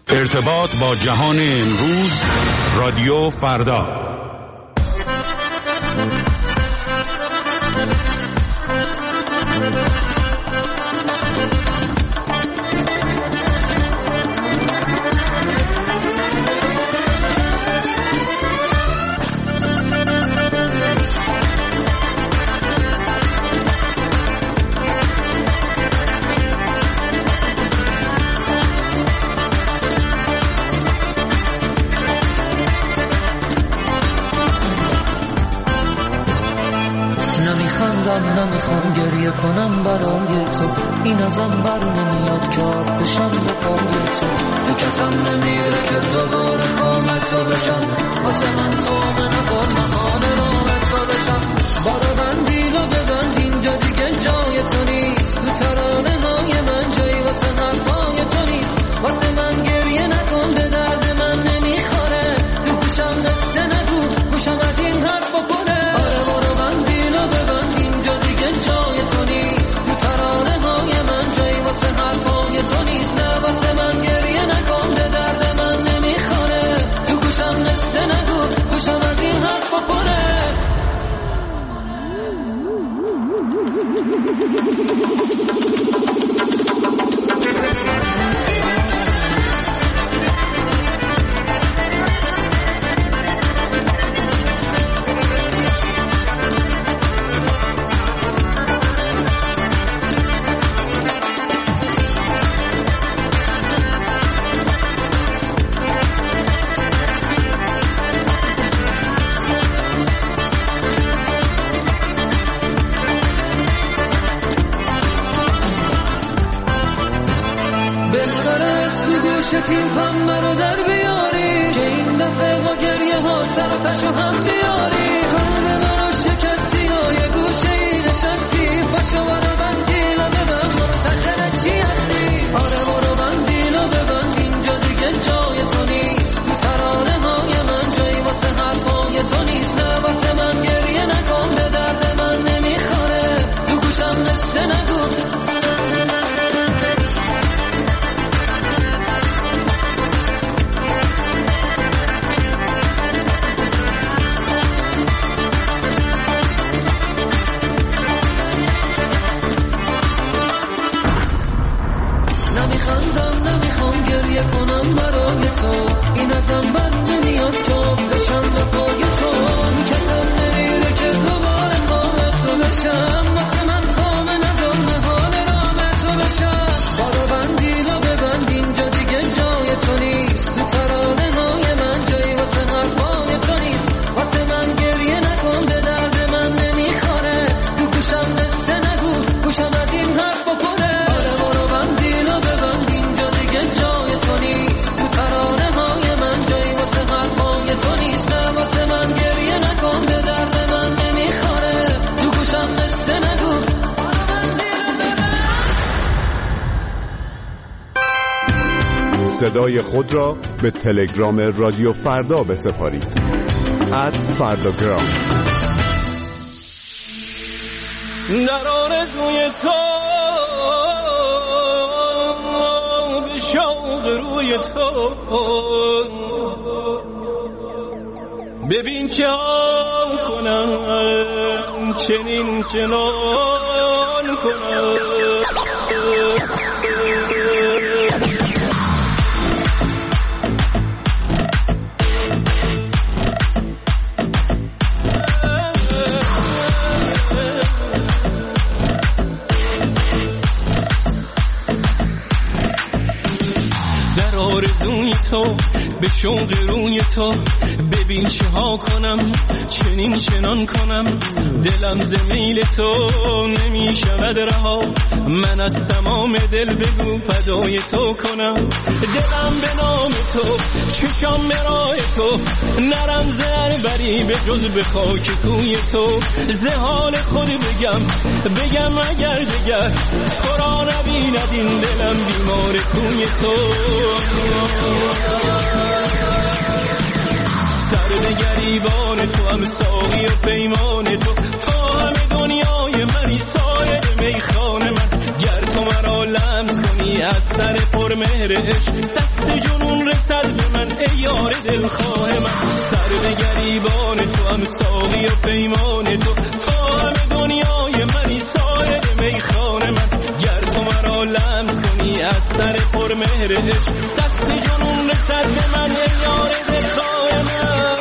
ارتباط با جهان امروز، رادیو فردا. نمیخوام گریه کنم برای تو، این ازم بر نمیاد که آب بشم به پای تو. فکرم نمیره که دوباره خام تو بشم، واسه من خام نکن مهان راه تو بشم. بارو بندیل و ببند اینجا دیگه جای تو نیست، تو ترانه های من جایی واسه حرفای تو نیست. واسه من گریه نکن، به درد من نمیخوره، تو گوشم نسته نگو، گوشم از این حرفا پره. آره بارو بندیل و ببند اینجا دیگه جای تو نیست، تو ترانه های من جایی واسه حرفای تو نیست. نه واسه من گریه نکن، به درد من نمیخوره، تو گوشم نسته نگو، گوشم از این حرفا پره. تیم هم مرا در بیاری، که این دفعه با گریه ها سر و تشو هم بیاری. کام مرا شکستی و یه گوشه ای نشستی، پاشو برو بندیل و ببند، برو سنجره چی هستی. آره برو بندیل و ببند اینجا دیگه جای تو نیست، تو ترانه های من جایی واسه حرفای تو نیست. نه واسه من گریه نکن، به درد من نمیخوره، تو گوشم نسته نگو. نمیخوام گریه کنم برای تو، این ازم بر نمیاد که بشم به پای تو. میکتم نمیره که دوباره خام تو بشم، واسه من خام نذار نهان رام تو بشم. بارو بندیل و ببند اینجا دیگه جای تو نیست، تو ترانه های من جایی واسه حرفای تو نیست. واسه من گریه نکن، به درد من نمیخوره، تو گوشم نسته نگو، گوشم از این حرف بپره. آره بارو بندیل و ببند اینجا دیگه جای تو نیست، تو ترانه های من جایی واسه حرفای تو نیست. نه واسه من گریه نکن، به درد من نمیخوره، تو گوشم نسته نگو. صدای خود را به تلگرام رادیو فردا بسپارید. @فرداگرام. در آرزوی تو، به شوق روی تو، ببین چه ها کنم، چنین چنان کنم. آرزوی تو، به شوق روی تو، ببین چه ها کنم، چنین چنان کنم. دلم ز میل تو نمی شود رها، من از تمام دل بگو فدای تو کنم. دلم به نام تو، چشام به راه تو، نرم زر بری به جز به خاک کوی تو. ز حال خود بگم اگر دگر، تو را نبیند این دلم بیمار کوی تو. سر به گریبان تو، هم ساقی و پیمان تو، تا همه دنیای منی، سایر میخانه من. گر تو مرا لمس کنی از سر پرمهر عشق دست جنون رسد به من ای یار دلخواه من. سر به گریبان تو هم ساقی و پیمان تو همه دنیای منی ساید میخانه من. گر تو مرا لمس کنی از سر پرمهر عشق دست جنون رسد به من ای یار دلخواه من.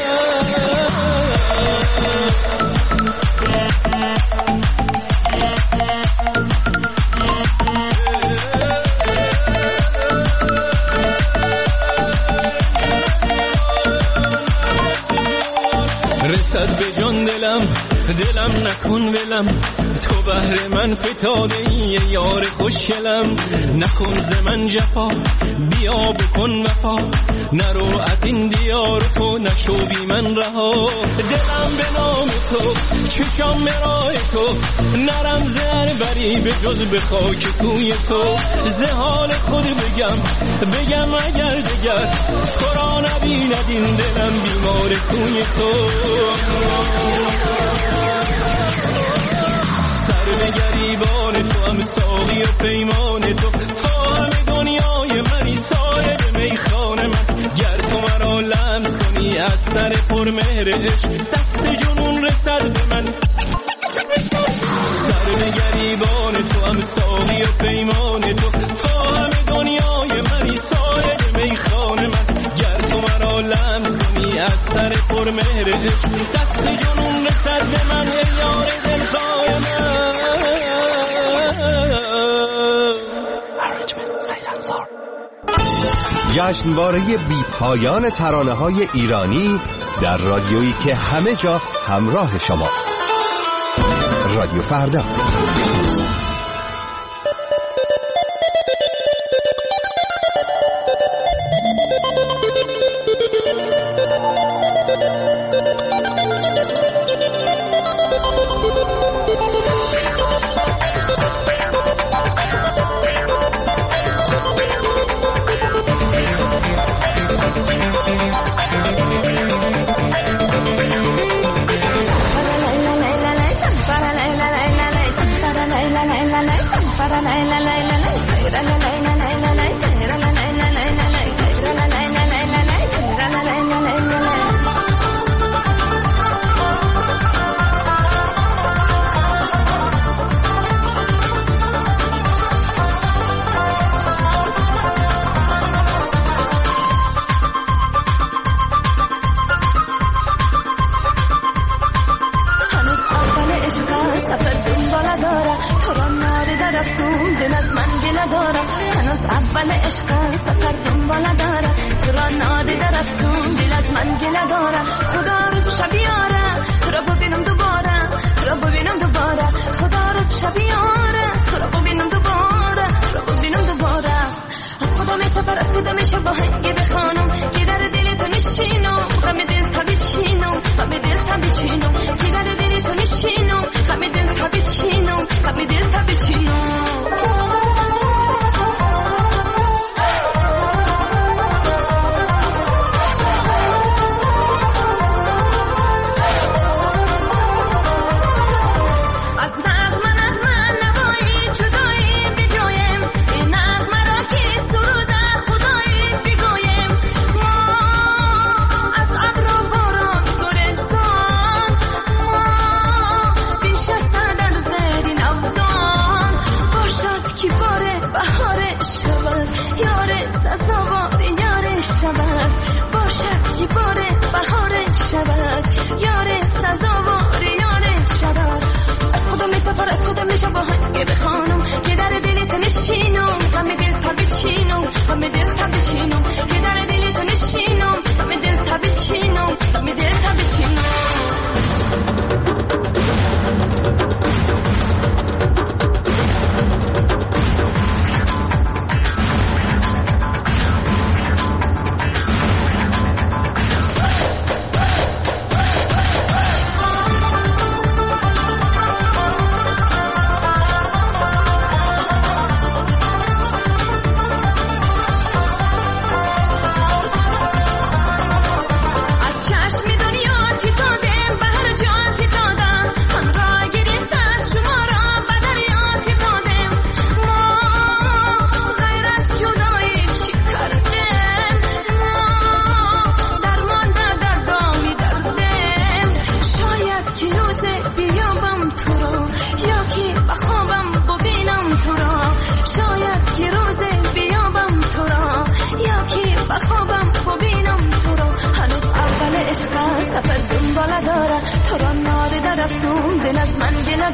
رسد به جان دلم نکن ولم، تو بهر من فتاده ای یار خوشگلم. نکن ز من جفا بیا بکن وفا، نرو از این دیار تو نشو بی من رها. دلم به نام تو چشام مرای تو، نرم زر بری به جز به خاک کوی تو. ز حال خود بگم اگر دگر تو را نبیند این دلم بیمار کوی تو. سر به گریبان تو هم ساقی و پیمان تو همه دنیای منی ساید میخانه من. گر تو مرا لمس کنی از سر پرمهر عشق دست جنون رسد به من. سر به گریبان تو هم ساقی و پیمان تو همه دنیای منی ساید میخانه من. گر تو مرا لمس کنی از سر پرمهر عشق دست جنون رسد به من ای یار دلخواه من. جشنواره بی پایان ترانه‌های ایرانی در رادیویی که همه جا همراه شماست. رادیو فردا.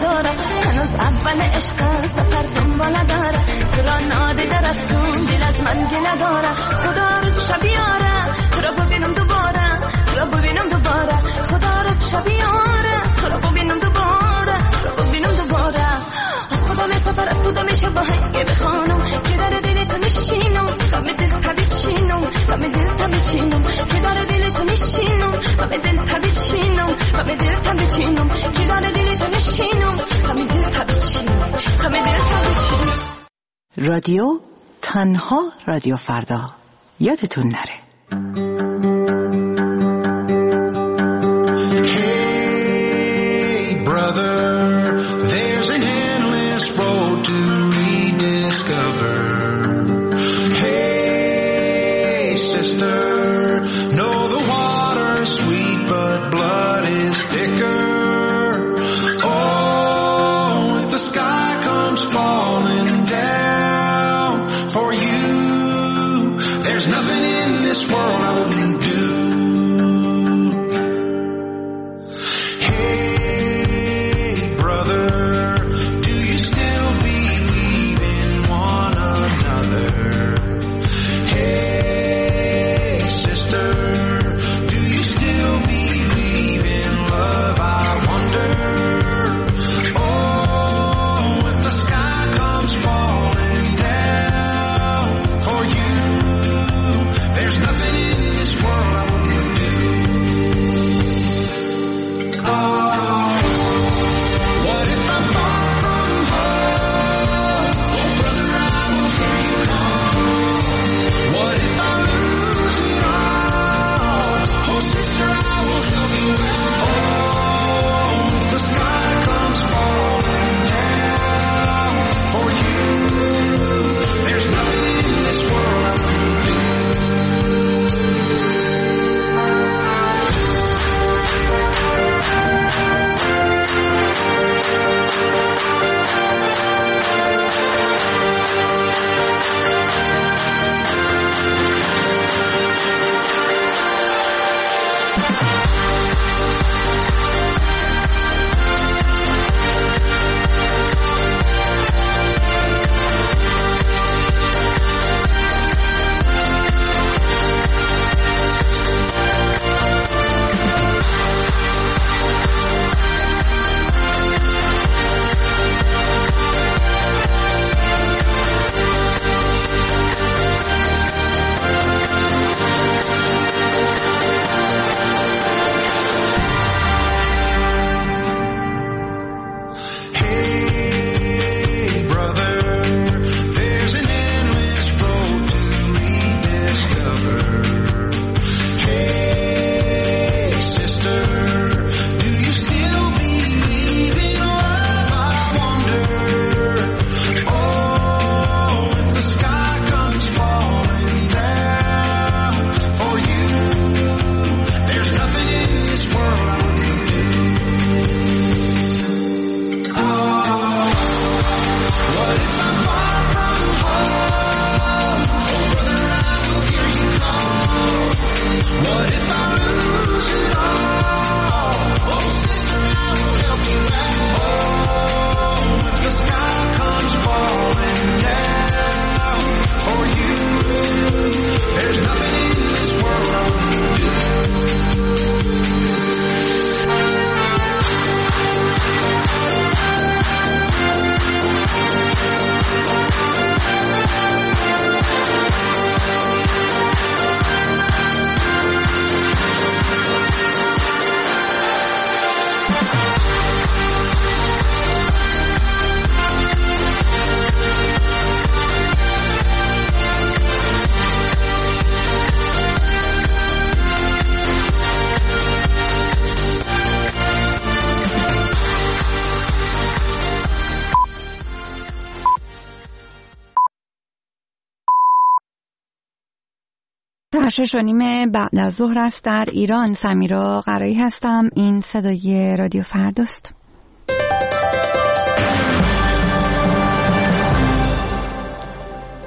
ندارم، هنوز اول عشق سفر دنبال ندارم، تو را نادیده رفتم دل از من گله دارم، خدا روز شب یاره تو را ببینم دوباره، تو را ببینم دوباره، خدا روز شب یاره تو را ببینم دوباره، تو را ببینم دوباره. خدا می‌پرد از خدا میشه با هنگه بخوانم که در دل تو نشینم، غم دل تبیچینم، غم دل تبیچینم که در دل تو نشینم، غم دل تبیچینم، غم دل تبیچینم که در دل تو نشینم، غم دل تبیچینم، غم دل تبیچینم. رادیو تنها رادیو فردا، یادتون نره. ساعت 6:30 بعد از ظهر است در ایران. سمیرا قرایی هستم. این صدای رادیو فرداست.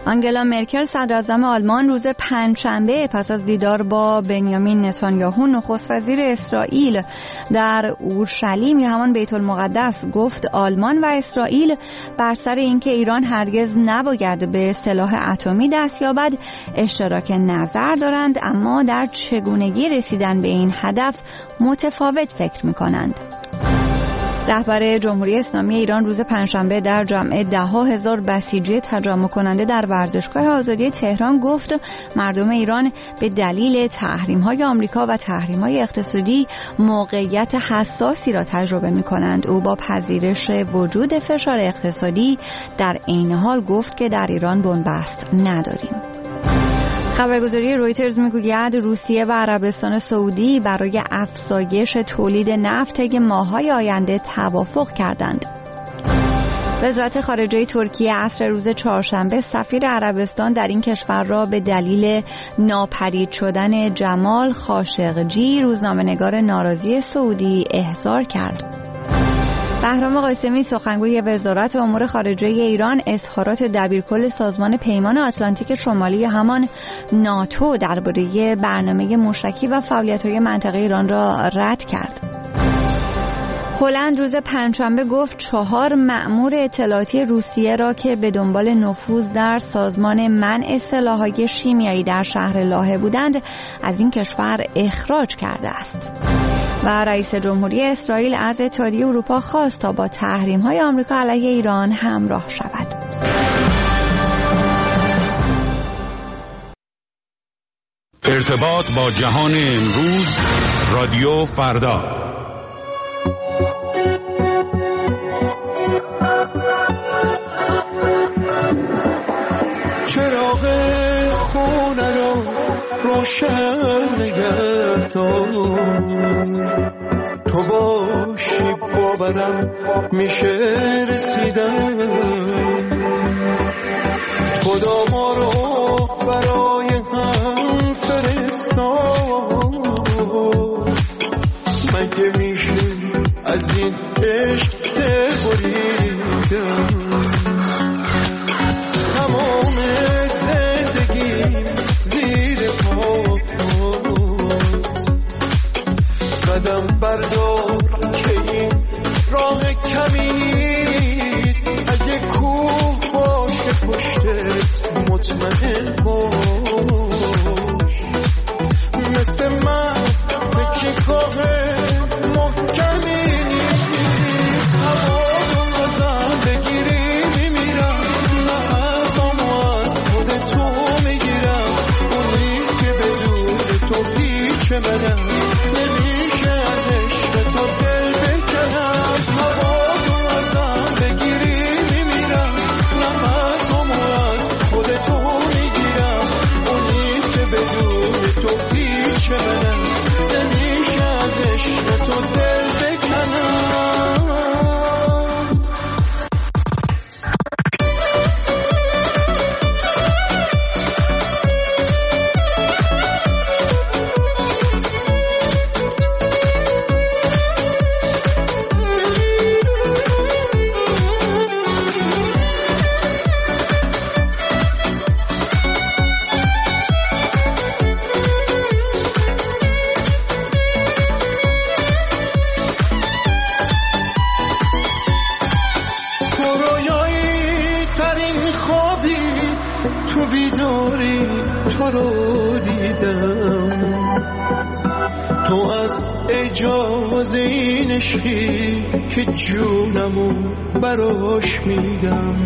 آنگلا مرکل صدراعظم آلمان روز پنجشنبه پس از دیدار با بنیامین نتانیاهو نخست وزیر اسرائیل در اورشلیم یا همان بیت المقدس گفت آلمان و اسرائیل بر سر اینکه ایران هرگز نباید به سلاح اتمی دست یابد اشتراک نظر دارند، اما در چگونگی رسیدن به این هدف متفاوت فکر می‌کنند. رهبر جمهوری اسلامی ایران روز پنجشنبه در جمع 10,000 بسیجی تجمع کننده در ورزشگاه آزادی تهران گفت مردم ایران به دلیل تحریم‌های آمریکا و تحریم‌های اقتصادی موقعیت حساسی را تجربه می‌کنند. او با پذیرش وجود فشار اقتصادی در عین حال گفت که در ایران بنبست نداریم. خبرگزاری رویترز میگوید روسیه و عربستان سعودی برای افزایش تولید نفت طی ماه‌های آینده توافق کردند. وزارت خارجه ترکیه عصر روز چهارشنبه سفیر عربستان در این کشور را به دلیل ناپدید شدن جمال خاشقجی، روزنامه‌نگار ناراضی سعودی، احضار کرد. بهرام قاسمی سخنگوی وزارت امور خارجه ایران اظهارات دبیرکل سازمان پیمان آتلانتیک شمالی همان ناتو درباره برنامه موشکی و فعالیت‌های منطقه ایران را رد کرد. هلند روز پنجشنبه گفت 4 مأمور اطلاعاتی روسیه را که به دنبال نفوذ در سازمان منع سلاح‌های شیمیایی در شهر لاهه بودند از این کشور اخراج کرده است. و رئیس جمهوری اسرائیل از اتحادیه اروپا خواست تا با تحریم‌های آمریکا علیه ایران همراه شود. ارتباط با جهان امروز، رادیو فردا. چراغ خونه رو روشن نگه دار، تو باشی باورم میشه رسیدن. خدا ما رو برای هم فرستاد، مگه میشه از این عشق بریدن. تمام زندگی زیر پات، قدم بردار که این راه کمی نیست. اگه کوه باشه پشتت مطمئن باش، مثل من که کاه محکمی نیست. هوا رو ازم بگیری میمیرم، نه ازامو از خود تو میگیرم. اونی که بدون تو پیچ منم، نمیشه از عشق تو دل بکنم. هوا رو ازم بگیری میمیرم، نه ازامو از خود تو میگیرم. اونی که بدون تو پیچ منم، نمیشه از عشق تو دل بکنم. تو بیداری تو رو دیدم، تو از اجازه این عشقی که جونمو براش میدم.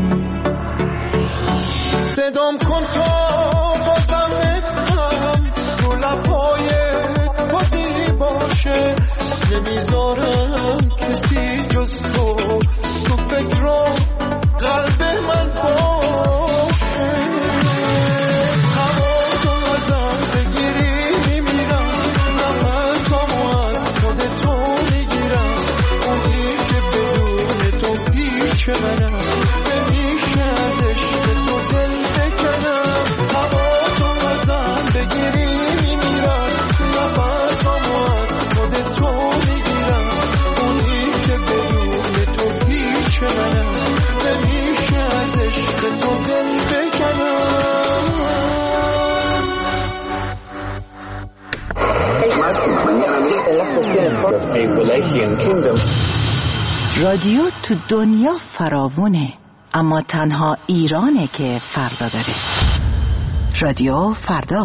صدام کن تا بازم اسمم رو لبای بازی باشه. نمیذارم کسی جز تو فکر رو قلب من باشه. هوا تو ازم بگیری میمیرم، نه ازامو از خود تو میگیرم. اونی که بدون تو پیچ منم، نمیشه از عشق تو دل بکنم. رادیو تو دنیا فراوونه، اما تنها ایرانه که فردا داره. رادیو فردا.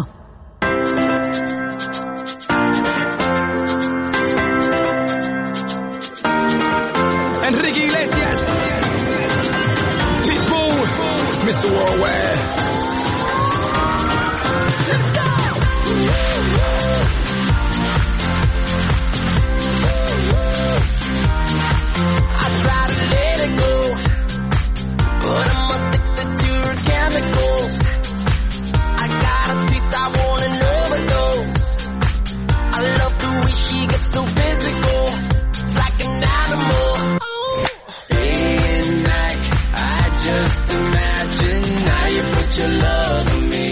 Enrique Iglesias, Pitbull, Mr. Worldwide. Let's go. I try to let it go, but I'm addicted to your chemicals. I got a taste, I want an overdose. I love the way she gets so physical. It's like an animal. Just imagine how you put your love in me.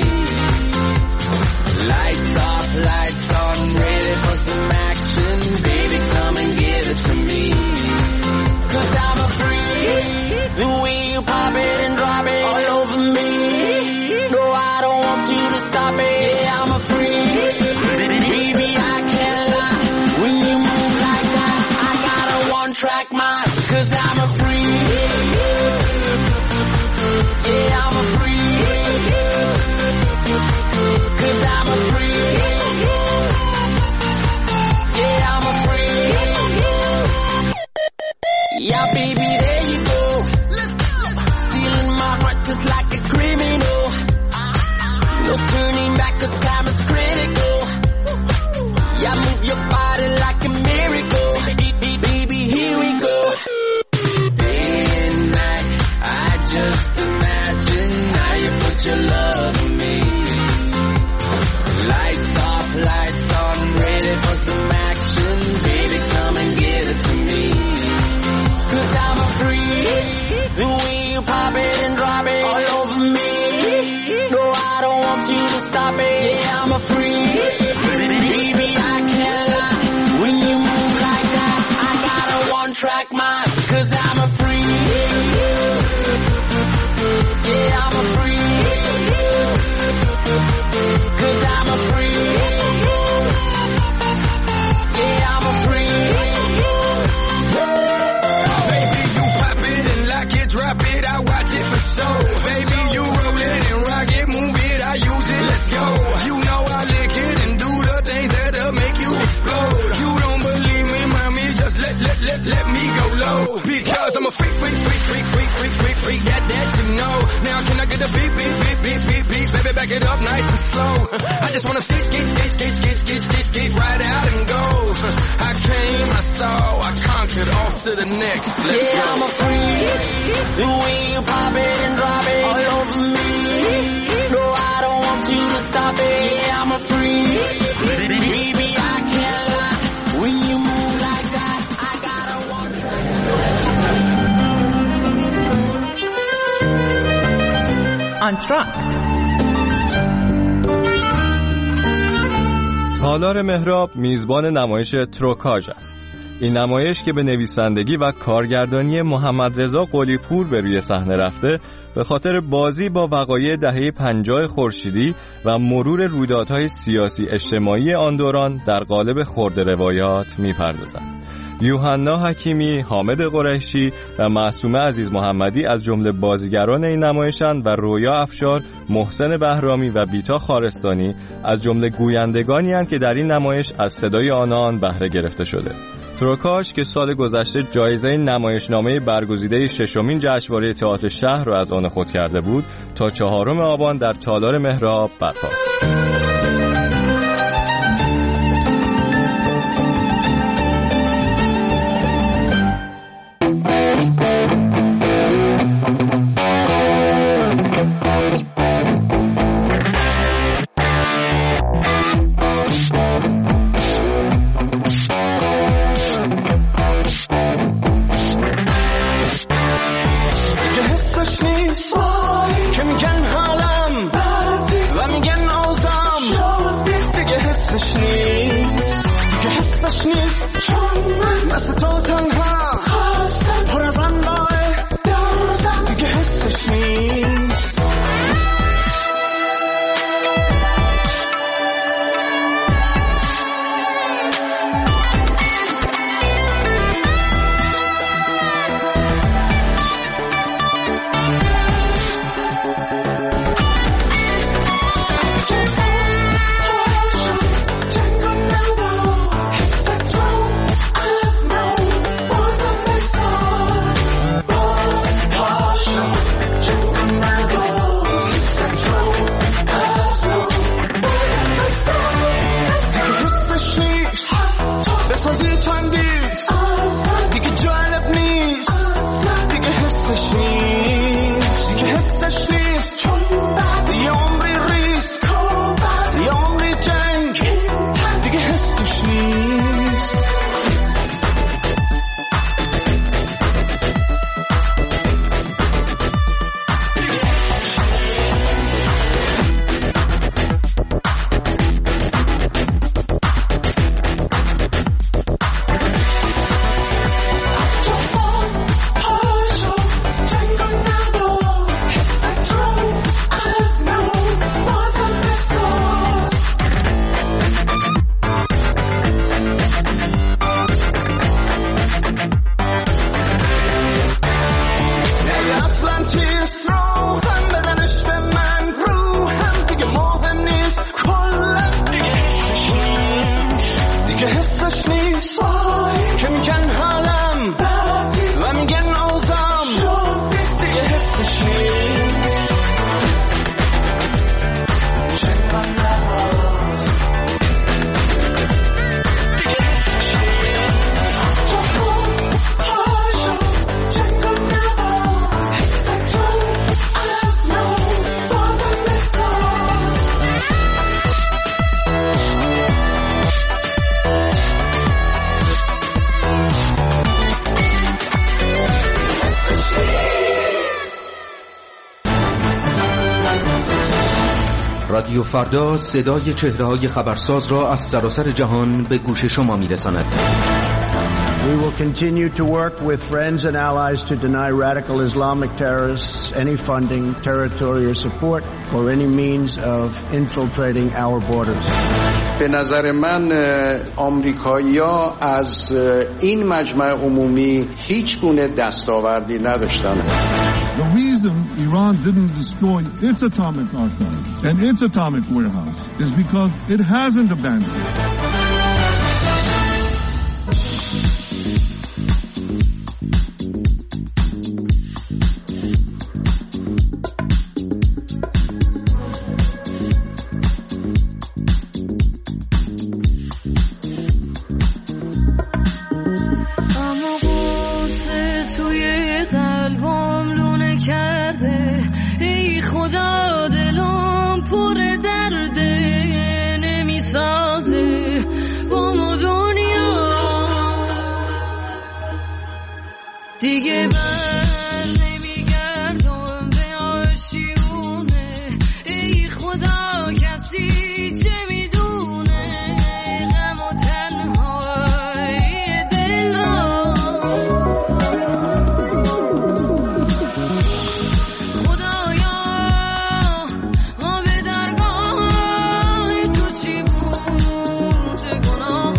Lights off, lights on, ready for some action. Baby, come and give it to me. 'Cause I'm a freak. The way you pop it and drop it all over me. No, I don't want you to stop it. Yeah, I'm a freak. Baby, I can't lie. When you move like that, I got a one-track mind. 'Cause I'm a freak. Yeah, I'm a freak. 'Cause I'm a freak. Yeah, I'm a freak. Yeah, baby, there you go. Let's go. Stealing my heart just like a criminal. No turning back 'cause time is critical. Yeah, move your body like a miracle. Baby, here we go. Day and night, I just imagine how you put your love in me. Lights off, lights on, ready for some action. Baby, come and give it to me. 'Cause I'm a freak. The way you pop it and drop it all over me. No, I don't want you to stop it. Yeah, I'm a freak. Baby, I can't lie. When you move like that, I got a one-track mind. 'Cause I'm a freak. Yeah, I'm a freak. 'Cause I'm a freak. Yeah, I'm a freak. Baby, you pop it and lock it, drop it, I watch it for show. Baby, you roll it and rock it, move it, I use it, let's go. You know I lick it and do the things that'll make you explode. You don't believe me, mommy, just let me go low. Because I'm a freak, that you know. Now can I get a beep, baby, back it up nice and slow. I just wanna skate right out and go. I came, I saw, I conquered, off to the next. Let's go. I'm a freak. The way you pop it and drop it all over me. No, I don't want you to stop it. Yeah, I'm a freak. Baby, I can't lie. When you move like that, I gotta want Entr'acte. تالار مهراب میزبان نمایش تروکاژ است. این نمایش که به نویسندگی و کارگردانی محمد رضا قلی‌پور به روی صحنه رفته، به خاطر بازی با وقایع دهه 50 خورشیدی و مرور رویدادهای سیاسی اجتماعی آن دوران در قالب خرده روایات می‌پردازند. یوحنا حکیمی، حامد قریشی و معصومه عزیز محمدی از جمله بازیگران این نمایشند و رویا افشار، محسن بهرامی و بیتا خارستانی از جمله گویندگانی اند که در این نمایش از صدای آنان بهره گرفته شده. تروکاژ که سال گذشته جایزه نمایشنامه برگزیده 6مین جشنواره تئاتر شهر را از آن خود کرده بود، تا 4 آبان در تالار مهراب برپاست. که میگن حالم و میگن اوزام بازی تندیست دیگه جالب نیست دیگه حسش نیست دیگه حسش نیست چون بعد یه عمری ریسک یه عمری جنگ دیگه حسش نیست. رادیو فردا صدای چهره‌های خبرساز را از سراسر جهان به گوش شما می‌رساند. We will continue to work with friends and allies to deny radical Islamic terrorists any funding, territory or support or any means of infiltrating our borders. به نظر من آمریکایی‌ها از این مجمع عمومی هیچ گونه دستاوردی نداشتند. The reason Iran didn't destroy its atomic archive and its atomic warehouse is because it hasn't abandoned it. دیگه من نمیگردم به آشیونه ای خدا کسی چه میدونه غم و تنهای دل را خدایا آب درگاه تو چی بود گناه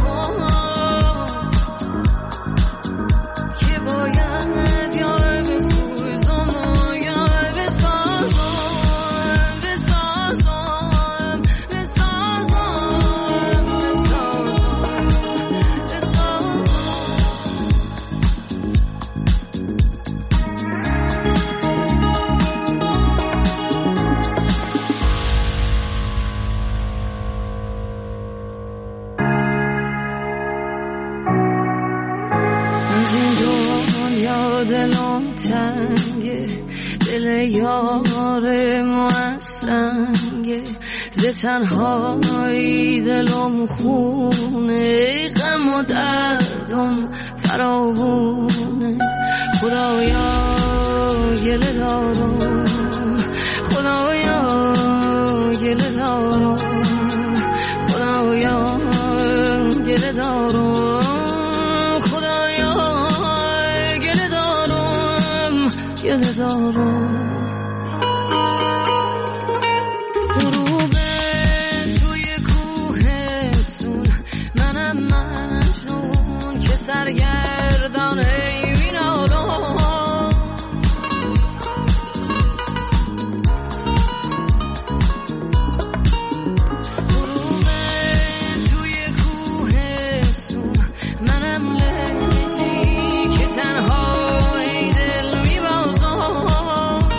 که باید دلم تنگه دل یار موسنگه ز تنهایی دلم خونه غم و دردم فراوونه خدایا گله دارم خدایا گله دارم خدایا گله دارم گله دارم غروب توی کوهستون منم مجنون که سرگردان این عالم غروب توی کوهستون منم لیلی که تنها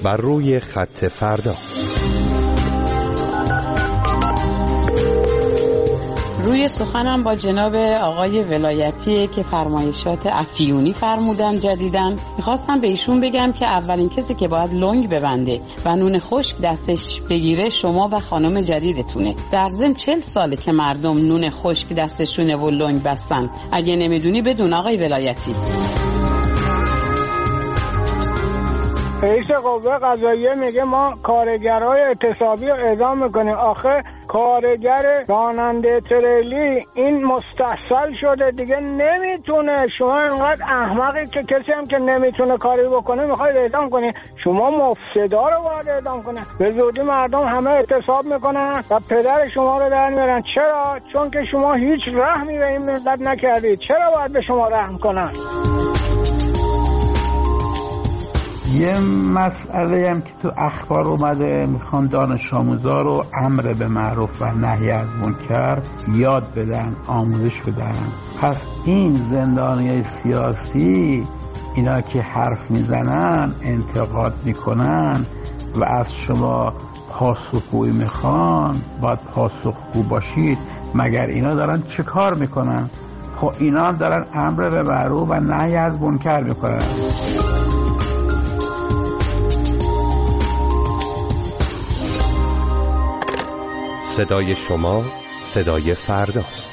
بر روی خط فردا. روی سخنم با جناب آقای ولایتی که فرمایشات افیونی فرمودن جدیدن، میخواستم به ایشون بگم که اولین کسی که باید لنگ ببنده و نون خشک دستش بگیره شما و خانم جدیدتونه. در ضمن 40 ساله که مردم نون خشک دستشونه و لنگ بستن. اگه نمیدونی بدون آقای ولایتی. رئیس قوه قضاییه میگه ما کارگرای اعتصابی رو اعدام میکنیم. آخه کارگر راننده تریلی این مستحصل شده دیگه، نمیتونه. شما اینقدر احمقی که کسی هم که نمیتونه کاری بکنه میخواید اعدام کنی. شما مفسدا رو باید اعدام کنه. به زودی مردم همه اعتصاب میکنن و پدر شما رو در میارن. چرا؟ چون که شما هیچ رحمی به این ملت نکردید. چرا باید به شما رحم کنن؟ یه مسئله هم که تو اخبار اومده، میخوان دانش آموزا رو امر به معروف و نهی از منکر یاد بدن، آموزش بدن. پس این زندانیای سیاسی اینا که حرف میزنن، انتقاد میکنن و از شما پاسخگویی میخوان، باید پاسخگو باشید. مگر اینا دارن چه کار میکنن؟ خب اینا هم دارن امر به معروف و نهی از منکر میکنن. صدای شما صدای فرداست.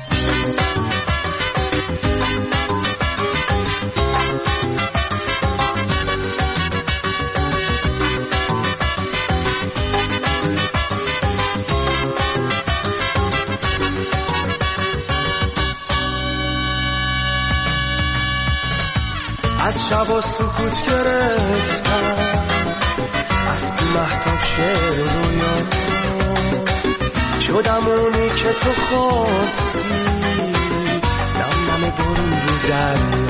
از شب و سکوت گرفتم، از تو مهتاب شعر رویان شدم اونی که تو خواستی، نم نم برون رو دریا،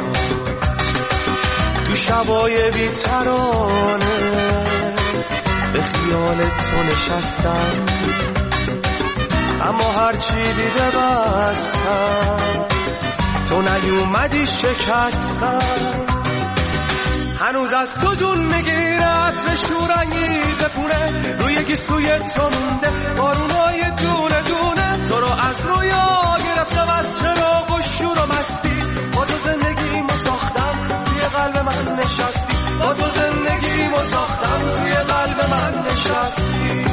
تو شبای بی‌ترانه به خیال تو نشستم، اما هرچی دیده بستم تو نیومدی شکستم. هنوز از تو جون میگیره عطر شورانگیز پونه، روی گیسوی تو مونده بارونای دونه دونه. تو رو از رویا گرفتم، از چراغ و شور و مستی، با تو زندگیمو ساختم توی قلب من نشستی، با تو زندگیمو ساختم توی قلب من نشستی.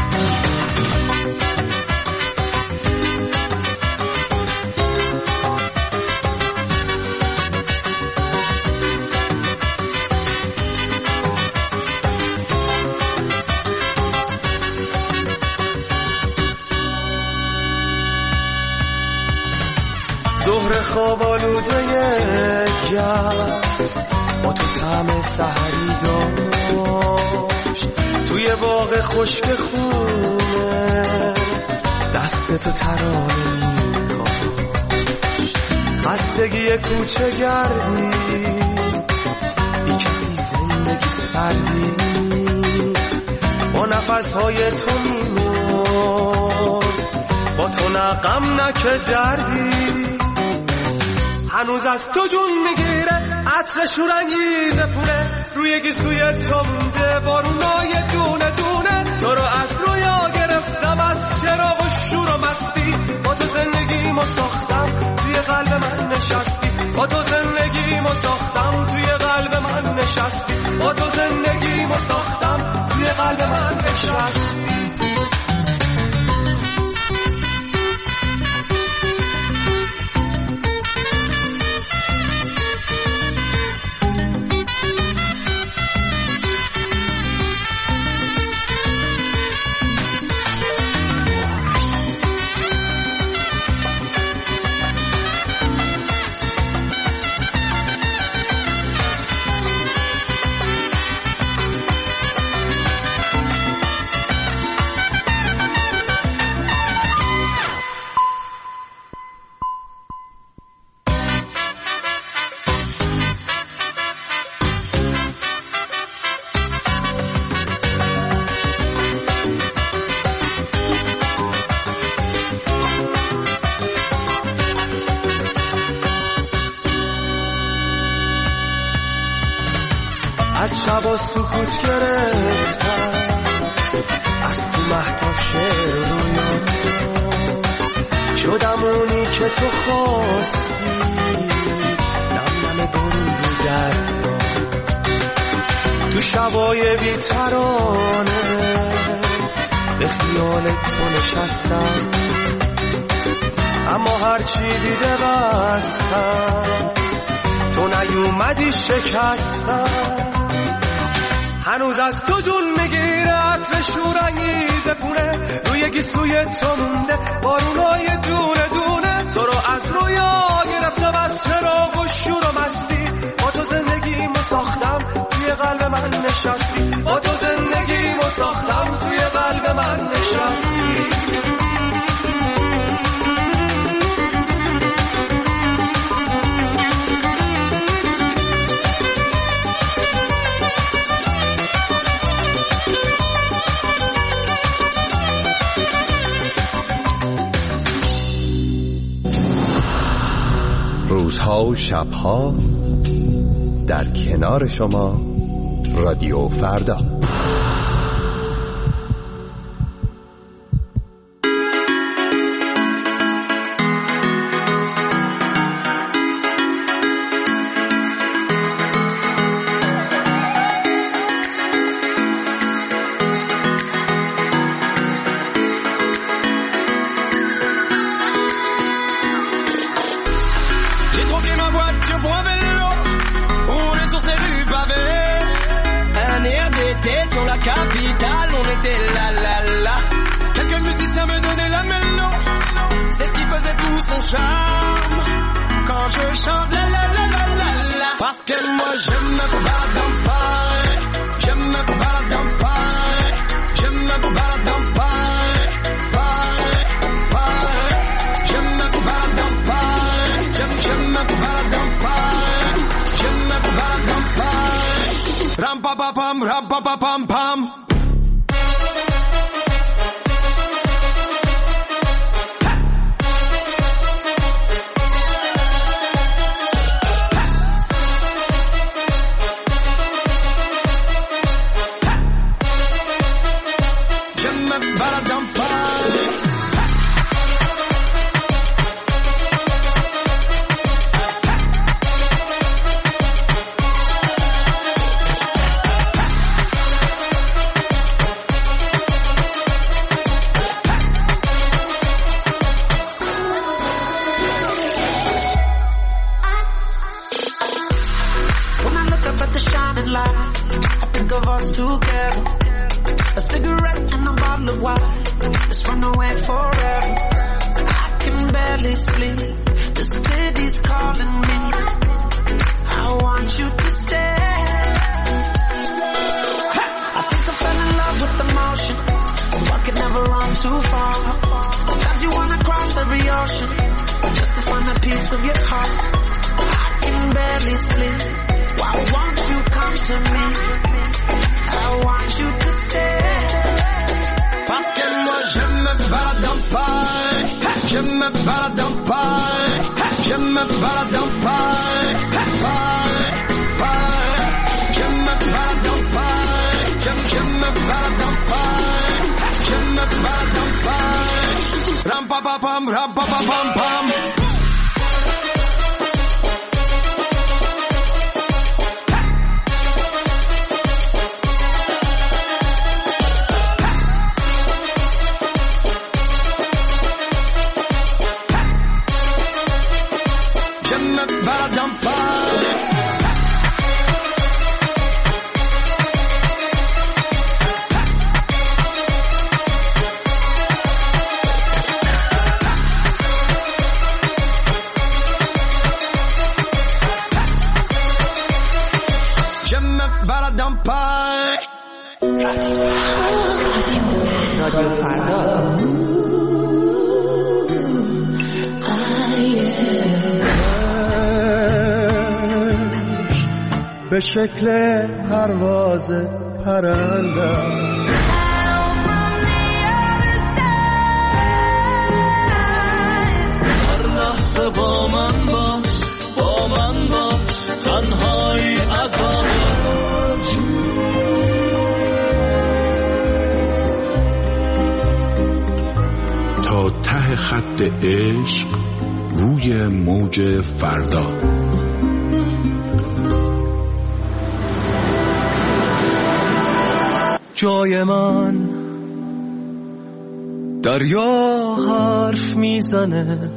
ظهر خواب آلوده گس با تو طعم سحری داشت، توی باغ خشک خونه دست تو ترانه می‌کاشت. خستگی کوچه گردی، بی کسی زندگی سردی، با نفسهای تو میمرد، با تو نه غم نه که دردی. هنوز از تو جون میگیره عطر شورانگیز پونه، روی گیسوی تو مونده بارونای دونه دونه. تو رو از رویا گرفتم، از چراغ و شور و مستی، با تو زندگیمو ساختم توی قلب من نشستی، با تو زندگیمو ساختم توی قلب من نشستی، با تو زندگیمو ساختم توی قلب من نشستی. از شبا سکوت گرفتم، از تو مهتاب شعر رویا شدم اونی که تو خواستی، نم برون رو دریا تو شبای بی‌ترانه به خیال تو نشستم، اما هرچی دیده بستم تو نیومدی شکستم. هنوز از تو جون میگیره عطر شورانگیز پونه، روی گیسوی تو مونده بارونای دونه دونه. تو رو از رویا گرفتم از چراغ و شور و مستی، با تو زندگیمو ساختم توی قلب من نشستی، با تو زندگیمو ساختم توی قلب من نشستی. روزها و شبها در کنار شما رادیو فردا. Sur la capitale, on était là, là, là. Quelques musiciens me donnaient la mélo, c'est ce qui faisait tout son charme. Quand je chante la la la la la la, parce que moi je me balade dans Paris, je me balade dans Paris, je me balade dans Paris, Paris, Paris. Je me balade dans Paris, je me balade dans Paris, je me balade dans Paris. Ram pa pa pam, ram pa pa pam pam. Je me balade dans Paris. Together, a cigarette and a bottle of wine. Let's run away forever. I can barely sleep. The city's calling me. I want you to stay. I think I fell in love with the motion, so I could never run too far. Sometimes you wanna cross every ocean just to find a piece of your heart. I can barely sleep. Why won't you come to me? I want you to stay. Parce que moi je me balade dans Paris, je me balade dans Paris, je me balade dans Paris, Paris, Paris. Je me balade dans Paris, je me balade dans Paris, je me balade dans Paris. Ram pa pa pam, ram pa pa pam pam. رادیو فردا. به شکل پرواز پرندم هر لحظه با من باش، با من باش، تنهایی عذابم تا ته خط عشق روی موج فردا. جای من دریا حرف میزنه،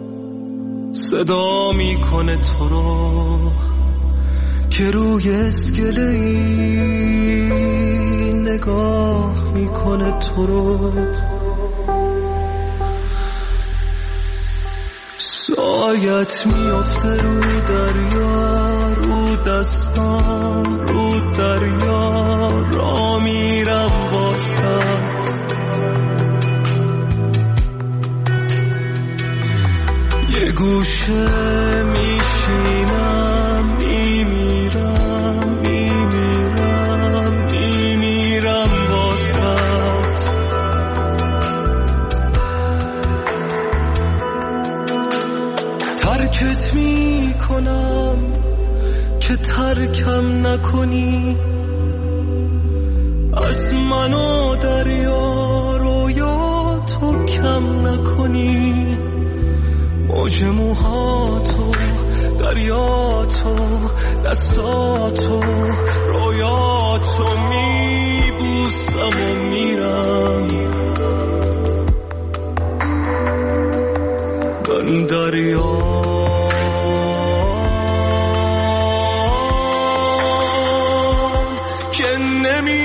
صدا میکنه تو رو که روی اسکله‌ای نگاه میکنه تو رو. سایت میفته رو دریا، رو دستان رو دریا، را میرم واسط. یه گوشه میشینم، میمیرم میمیرم میمیرم واسط. ترکت میکنم که ترکم نکنی، از من و دریا رویا تو کم نکنی. موج موهاتو، دریاتو، دستاتو، رویاتو میبوسم و میرم. من دریا که نمی